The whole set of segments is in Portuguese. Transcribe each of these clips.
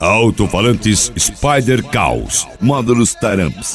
Alto-falantes Spider Caos. Módulos Taramps.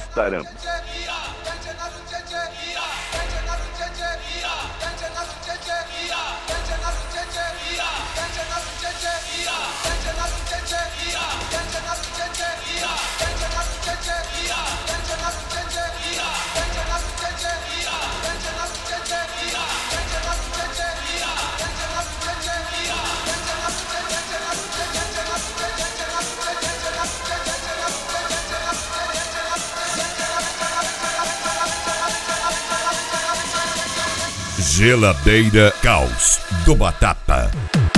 Geladeira Caos do Batata.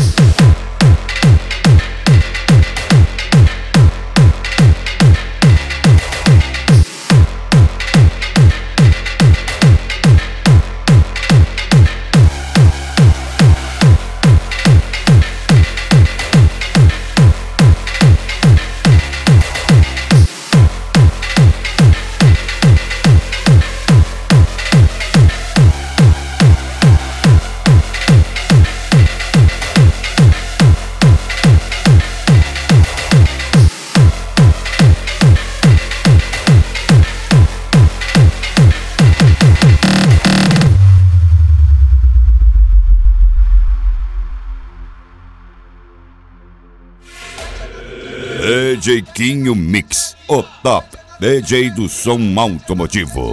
DJ Quinho Mix, o top DJ do som automotivo.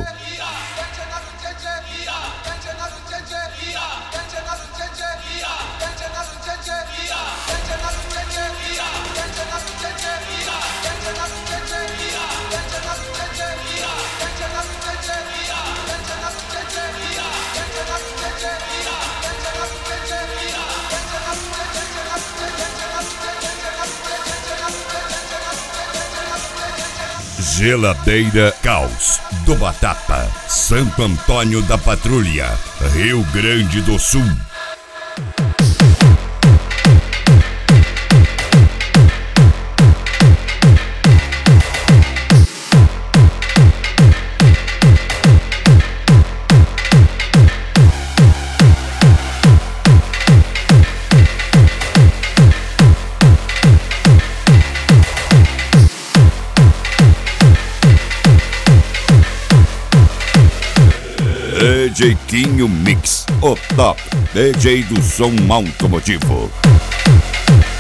Geladeira Caos do Batata, Santo Antônio da Patrulha, Rio Grande do Sul. DJ Quinho Mix, o top DJ do som automotivo.